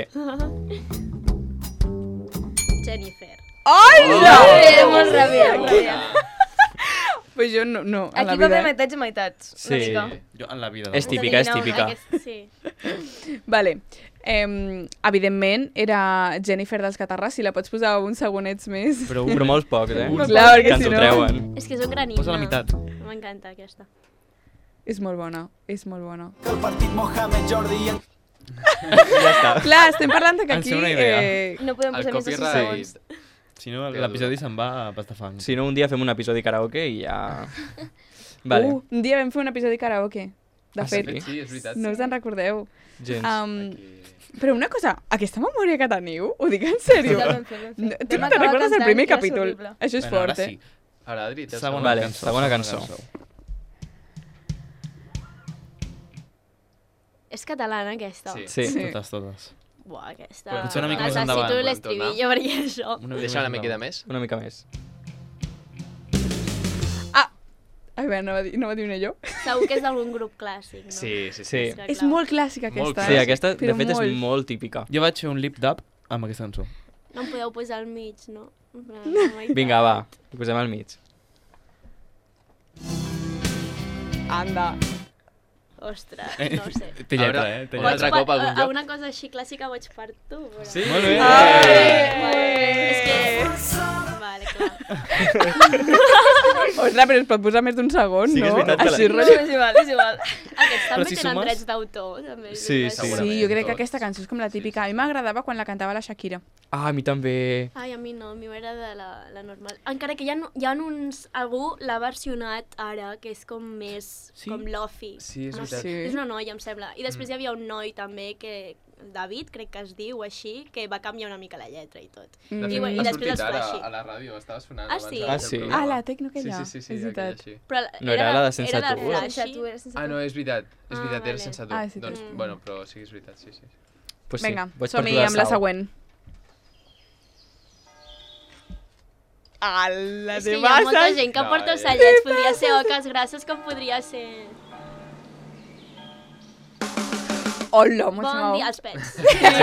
Jennifer. Hola! Molt ràpida. Pues jo no, a la Aquí va vida. haver meitats i meitats. Sí. Jo en la vida. És típica, és típica. Sí. Vale. Evidentment, era Jennifer dels Catarràs, si la pots posar uns segonets més. Però molts pocs, Clar, perquè que ens si ho no... treuen. És que és un gran himne. Posa la meitat. M'encanta aquesta. És molt bona, és molt bona. El partit Mohamed Jordi i Ja està. Clar, estem parlant que Ens aquí... té una idea. No podem El posar més de 6 segons. copyright... Si no, l'episodi se'n va a pastafang. Si no, un dia fem un episodi karaoke i ja... Vale. Un dia vam fer un episodi karaoke. De fet, Sí, és veritat. no us en recordeu. Gens. Aquí... Però una cosa, aquesta memòria que teniu, ho dic en sèrio. Ja vam fer. Tu no te'n recordes del primer capítol? Això és Bueno, ara fort, sí. Ara, Adri, té el Segona segon. Vale, cançó. segona cançó. És catalana, aquesta? Sí. Totes. Buah, aquesta... Però potser una mica més endavant. Necessito l'estribillo, perquè això... Deixa una miqueta més. Una mica més. A veure, no va dir una jo. Segur que és d'algun grup clàssic, no? Sí. que És clar. molt clàssica Molt aquesta. Sí, aquesta, de Però fet, és molt. molt típica. Jo vaig fer un lip dub amb aquesta cançó. No em podeu posar al mig, no? Vinga, va, ho posem al mig. Anda. Ostres, no ho sé. Té lletra, A veure, Té un lletra. altre cop a algun lloc? Una cosa així clàssica vaig per tu, però... Sí? Molt bé. És que... Vale, clar. Ostres, però es pot posar més d'un segon, Sí que és no? veritat que Així, No, rotllo. és igual. Aquests també si tenen sumes- drets d'autor, també. Sí, sí. Segurament, Sí, jo crec que tots. aquesta cançó és com la típica. A mi m'agradava quan la cantava la Shakira. Ah, a mi també. Ai, a mi no, a mi m'agrada la normal. Encara que hi ha uns... Algú l'ha versionat ara, que és com més... Sí? com lofi. Sí, és No veritat. sé, és una noia, em sembla. I després hi havia un noi també que... David, crec que es diu així, que va canviar una mica la lletra i tot. De I, fet, bueno, ha i després sortit els ara flashy. a la ràdio, estava sonant Ah, abans sí? de Ah, fer el sí? programa. Ah, la tecno aquella. Sí, És aquella veritat. així. Però No era la de Sense Era Tu? de flashy. Ah, no, és veritat, Ah, era vale. sense tu. Ah, sí, Doncs, sí. bueno, però sí que és veritat, sí. Pues Vinga, sí, vaig per som-hi tu de amb la Sau. següent. Ala, És que hi ha molta gent que No, porta ja. ocellets. Podria ser oques grasses com podria ser... Hola, molt Bon xamau. dia als pets.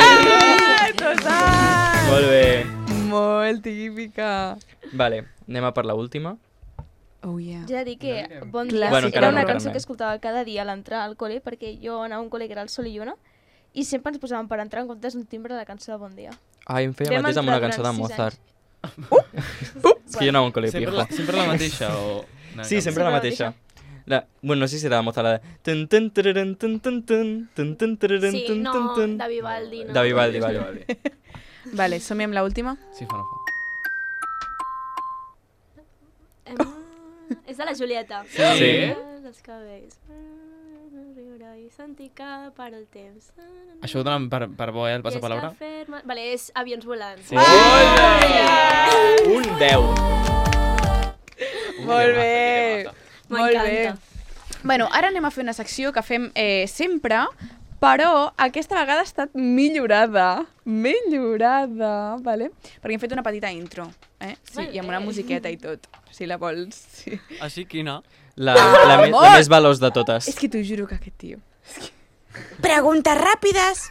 Total! Molt bé. Molt típica. Vale, anem a per l'última. Oh, yeah. Jo he de dir que No, Bon Clar, dia Bueno, sí, encara era no, una encara cançó no. que escoltava cada dia a l'entrar al col·le, perquè jo anava a un col·le que era el Sol i Lluna, i sempre ens posàvem per entrar en comptes d'un timbre de la cançó de Bon dia. Ah, em feia Vam mateix amb una entrar cançó de durant 6 Mozart. anys. És que jo anava a un col·le pijo. Sempre la mateixa o... Sí, sempre la mateixa. Bueno, no sé si era de Mozart, la de... Tun, tun, tararan, tun, tun, tun, tun, tun, tararan, Sí, tun, no, tun, tun. de Vivaldi, no. De Vivaldi, vale. Vale, som-hi amb l'última. Sí, fa no fa. És de la Julieta. Sí? Els cabells. Riure i sentir que per el temps. Això ho donen per bo, el passapalabra? Vale, és avions volants. Sí. Un 10. Molt bé. Molt bé. M'encanta. Bueno, ara anem a fer una secció que fem sempre, però aquesta vegada ha estat millorada. Millorada, vale? Perquè hem fet una petita intro, Sí, i amb una musiqueta i tot, si la vols. Sí. Així, quina? La més veloç de totes. És que t'ho juro que aquest tio... Preguntes ràpides.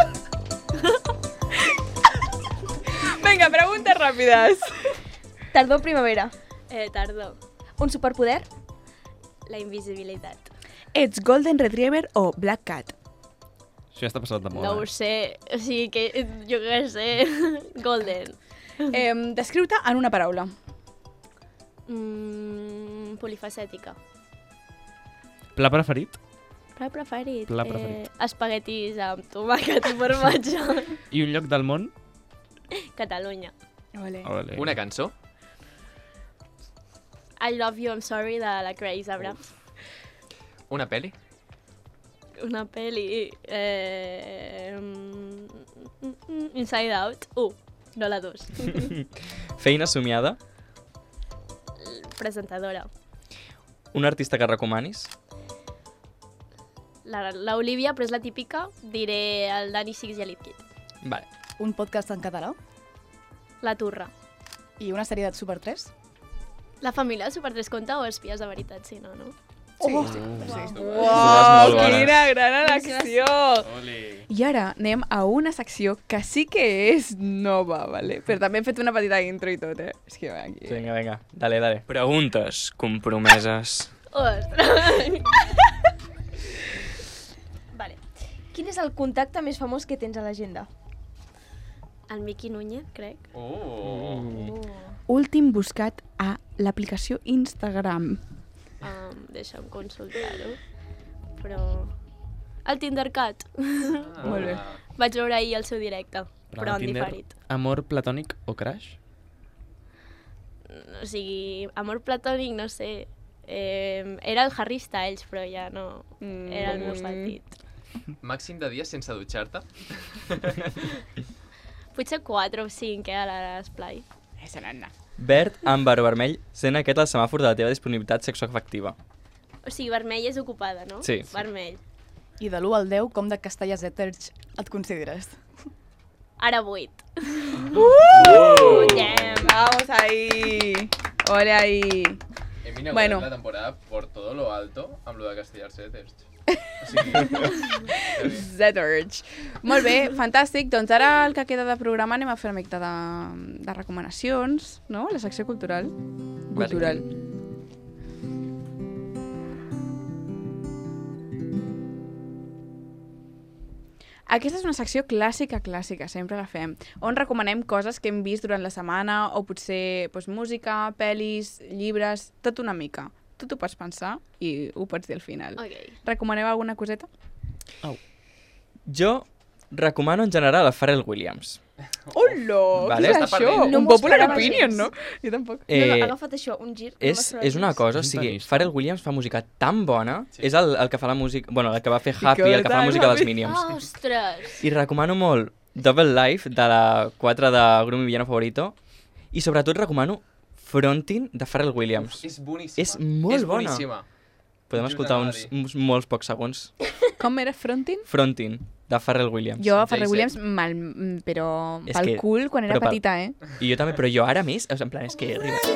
Vinga, preguntes ràpides. Tardor o primavera? Tardor. Un superpoder? La invisibilitat. Ets Golden Retriever o Black Cat? Això ja està passat de moda. No ho sé, o sigui que jo què sé. Golden. Descriu-te en una paraula. Polifacètica. Pla preferit? Pla preferit? Pla preferit. Espaguetis amb tomàquet i formatge. I un lloc del món? Catalunya. Ole. Ole. Una cançó? I Love You, I'm Sorry, de la Grace Abra. Una pel·li? Una pel·li... Inside Out 1, no la 2. Feina somiada? Presentadora. Un artista que recomanis? La Olivia, però és la típica, diré el Dani Six i el Kid. Vale. Un podcast en català. La Turra. I una sèrie de Super 3. La família de Super 3 conta o espies de veritat, si no, no? Uau, molt bones. quina gran elecció! Ole. I ara anem a una secció que sí que és nova, vale? Però també hem fet una petita intro i tot, És que aquí... Vinga. Dale. Preguntes compromeses. Ostres! Vale. Quin és el contacte més famós que tens a l'agenda? El Miqui Núñez, crec. Últim buscat a l'aplicació Instagram. Deixa'm consultar-ho. Però... El Tindercat. Molt bé. Vaig veure ahir el seu directe, però en Tinder, diferit. Amor platònic o crush? O sigui, amor platònic, no sé. Era el Harry Styles, però ja no... Era el meu petit. Màxim de dies sense dutxar-te? Potser 4 o 5, a l'esplai. Esa nana. Verd, àmbar o vermell, sent aquest el semàfor de la teva disponibilitat sexoafectiva. O sigui, vermell és ocupada, no? Sí. Vermell. I de l'1 al 10, com de Castellas Eterch et consideres? Ara 8. Damn, vamos ahí. Ole ahí. Hem inaugurat Bueno. la temporada por todo lo alto amb lo de Castellars Eterch. O sigui, Zetterch. Molt bé, fantàstic. Doncs ara el que queda de programa anem a fer una mica de recomanacions, no? La secció cultural. Cultural. Aquesta és una secció clàssica, sempre la fem, on recomanem coses que hem vist durant la setmana o potser doncs, música, pel·lis, llibres, tot una mica. Tu t'ho pots pensar i ho pots dir al final. Okay. Recomaneu alguna coseta? Jo recomano en general a Pharrell Williams. Hola! Vale. Què és Està això? perdent. No Un m'ho popular esperava opinion, gens. no? Jo tampoc. No, ha agafat això, un gir. És una cosa, o És un sigui, tenista. Pharrell Williams fa música tan bona, Sí. és el que fa la música, bueno, el que va fer Happy, el que fa la música dels Minions. Ostres! I recomano molt Double Life, de la 4 de Grup Mi Villano Favorito, i sobretot recomano Frontin, de Pharrell Williams. és boníssima. És molt és bona. boníssima. Podem Just escoltar anava a uns molts pocs segons. Com era Frontin? Frontin, de Pharrell Williams. Jo, a Pharrell Jay-Z. Williams, però És pel que- cul quan era però pel- petita, eh? I jo també, però jo ara més, en plan, és que arriba.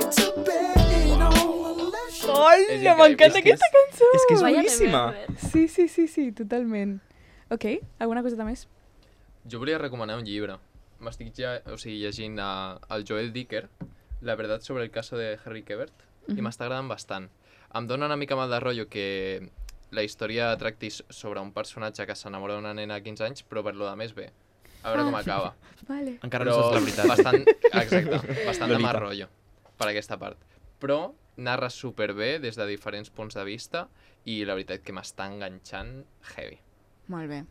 Hola, m'encanta aquesta cançó! És que és Vaya boníssima. remember. Sí, totalment. Ok, alguna coseta més? Jo volia recomanar un llibre. M'estic llegint el Joel Dicker, La verdad sobre el caso de Harry Quebert, i m'està agradant bastant. Em dóna una mica mal de rotllo que la història tracti sobre un personatge que s'enamora d'una nena de 15 anys, però per lo de més bé. A veure com acaba. Vale. Encara no saps la veritat. Bastant de Lolita. mal rotllo per aquesta part. Però narra superbé des de diferents punts de vista i la veritat que m'està enganxant heavy. Molt bé.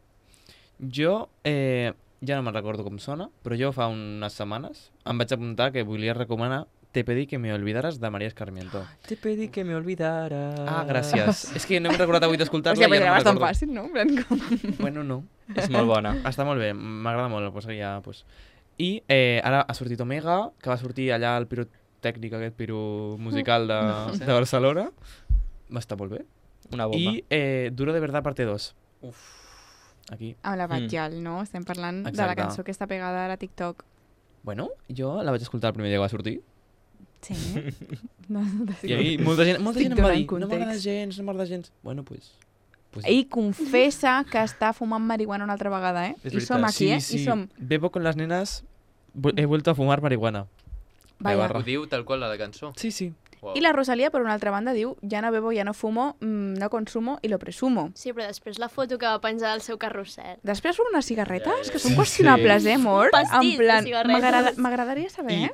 Jo, ja no me'n recordo com sona, però jo fa unes setmanes em vaig apuntar que volia recomanar Te pedí que me olvidaras de María Escarmiento. Te pedí que me olvidara. Ah, gràcies. És que no m'he recordat avui d'escoltar-la Hòstia, i però ja era no me'n bastant recordo. fàcil, no? En plan, com... Bueno, no. És molt bona. Està molt bé, m'agrada molt, pues ja, pues. I ara ha sortit Omega, que va sortir allà al pirotècnic, aquest piro musical de Barcelona. Va estar molt bé. Una bomba. I Duro de verdad parte 2. Uf. Aquí. Amb la Batjal, no? Estem parlant de la Exacte. cançó que està pegada ara a TikTok. Bueno, jo la vaig escoltar el primer dia que va sortir. Sí. No, I ahí molta gent em va dir, donant no m'agrada context. gens, no m'agrada gens. Bueno, pues... Ell confessa que està fumant marihuana una altra vegada, eh? És I som veritat. aquí, Sí, I som... Bebo con las nenas, he vuelto a fumar marihuana. Vaya. barra. Ho diu tal qual la cançó. Sí, sí. Wow. I la Rosalía, per una altra banda, diu ja no bebo, ja no fumo, no consumo i lo presumo. Sí, però després la foto que va penjar al seu carrusel. Després són unes cigarretes que són Sí. qüestionables, molt. Pastís En plan, de cigarretes. m'agradaria saber,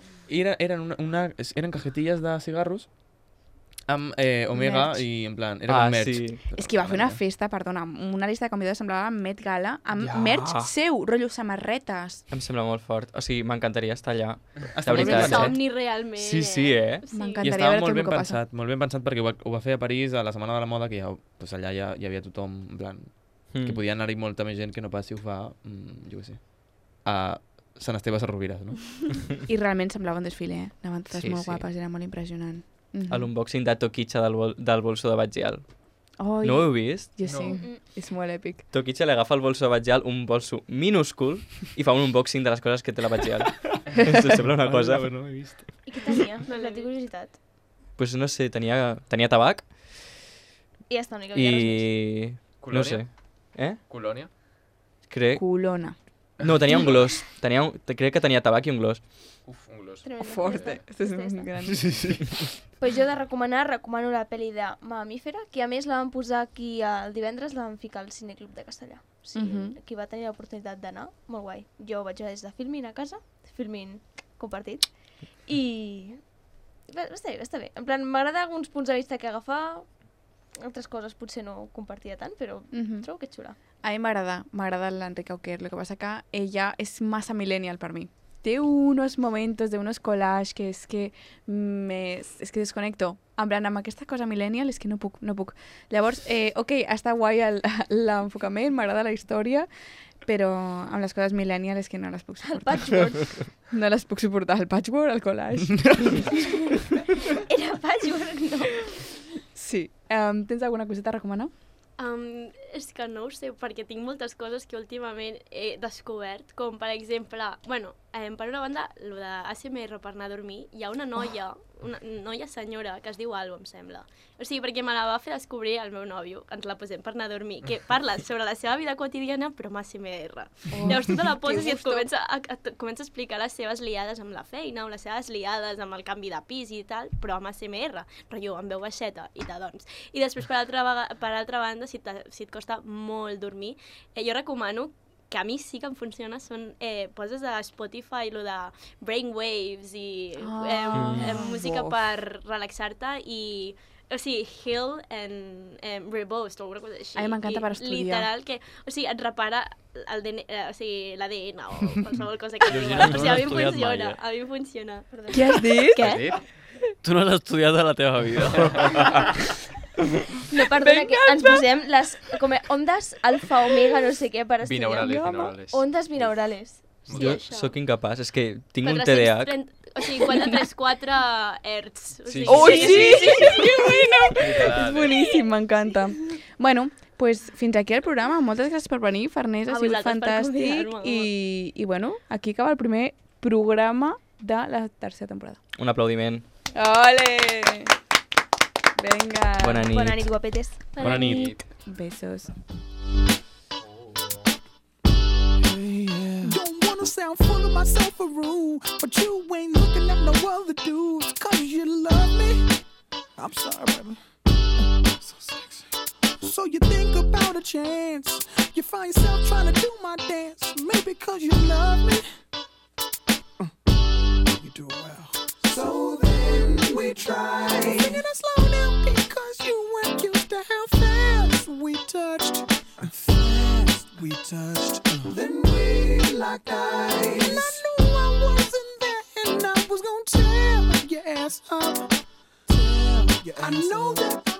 Eren cajetilles de cigarros amb Omega Merch. i en plan, era com merch. sí. És que va fer una festa, perdona, una llista de convidats semblava Met Gala, amb merch seu, rotllo samarretes. Em sembla molt fort. O sigui, m'encantaria estar allà. Està De molt És ben un veritat, pensat. somni realment. Sí, sí, eh? I M'encantaria estava veure molt tot ben el que passa. pensat, molt ben pensat perquè ho va fer a París a la Setmana de la Moda, que ja, pues allà ja hi havia tothom, en plan, que podia anar-hi molta més gent que no pas si ho fa, jo què sé, a Sant Esteve Sarrovires, no? I realment semblava un desfile, eh? Anaven totes Sí, molt sí. guapes, era molt impressionant. A l'unboxing de Toquicha del bolso de Batgial. Oi, No ho heu vist? jo sí, No. és molt èpic. Toquicha li agafa el bolso de Batgial, un bolso minúscul, i fa un unboxing de les coses que té la Batgial. Em sembla una cosa... No he vist. I què tenia? La tinc curiositat. Pues no sé, tenia tabac I ja està, no hi havia res més. i... No Colònia? sé. Eh? Colònia? Crec... Culona. No, tenia un gloss. Crec que tenia tabac i un gloss. Uf, un glos. Tremendo. Forte. Ja està, ja està. gran. Pues jo de recomano la pel·li de Mamífera, que a més la van posar aquí el divendres, la van ficar al Cineclub de Castellà. O sigui, qui va tenir l'oportunitat d'anar, molt guai. Jo ho vaig veure des de Filmin a casa, Filmin compartit, i està bé. En plan, m'agrada alguns punts de vista que agafar, altres coses potser no compartia tant, però trobo que és xula. A mi m'agrada l'Enrique Auquer, el que passa que ella és massa millennial per mi. té unos momentos de unos collages que és que desconnecto. En plan, amb aquesta cosa millennial és que no puc. Llavors, està guai l'enfocament, m'agrada la història, però amb les coses millennial és que no les puc suportar. El patchwork. No les puc suportar. El patchwork, el collage. Era patchwork, no. Sí. Tens alguna coseta a recomanar? És que no ho sé, perquè tinc moltes coses que últimament he descobert, com per exemple, bueno, per una banda, el d'ASMR per anar a dormir, hi ha una noia, una noia senyora, que es diu Alba, em sembla. O sigui, perquè me la va fer descobrir el meu nòvio, ens la posem per anar a dormir, que parla sobre la seva vida quotidiana, però amb ASMR. Llavors tu te la poses i et comença a explicar les seves liades amb la feina, o les seves liades amb el canvi de pis i tal, però amb ASMR, rotllo, amb veu baixeta i tal, doncs. I després, per altra banda, si et costa molt dormir, jo recomano que a mi sí que em funciona, poses a Spotify lo de brainwaves i música per relaxar-te i, o sigui, heal and rebost o alguna cosa així. A mi m'encanta per estudiar. Literal, que, o sigui, et repara l'ADN o qualsevol cosa que diuen. O sigui, a mi em funciona. Què has dit? Què? Tu no has estudiat a la teva vida. No, perdona, que ens posem les ondes alfa, omega, no sé què, per estudiar. Binaurales. Ondes binaurales. Jo sóc incapaç, és que tinc un TDAH. O sigui, 434 Hz. Sí. Que bueno! És boníssim, m'encanta. Bueno, pues fins aquí el programa. Moltes gràcies per venir, Farners, ha sigut fantàstic. I bueno, aquí acaba el primer programa de la tercera temporada. Un aplaudiment. Ole! Vinga. Bona nit. Bona nit, guapetes. Bona nit. Besos. Don't wanna sound full of myself or rude, but you ain't looking at no other dudes, cause you love me. I'm sorry, baby. So sexy. So you think about a chance, you find yourself trying to do my dance, maybe cause you love me. You do well. So then we try. Singing it slow down because you weren't used to how fast we touched. Fast we touched. Then we locked eyes. And I knew I wasn't there, and I was gonna tear your ass up. I know that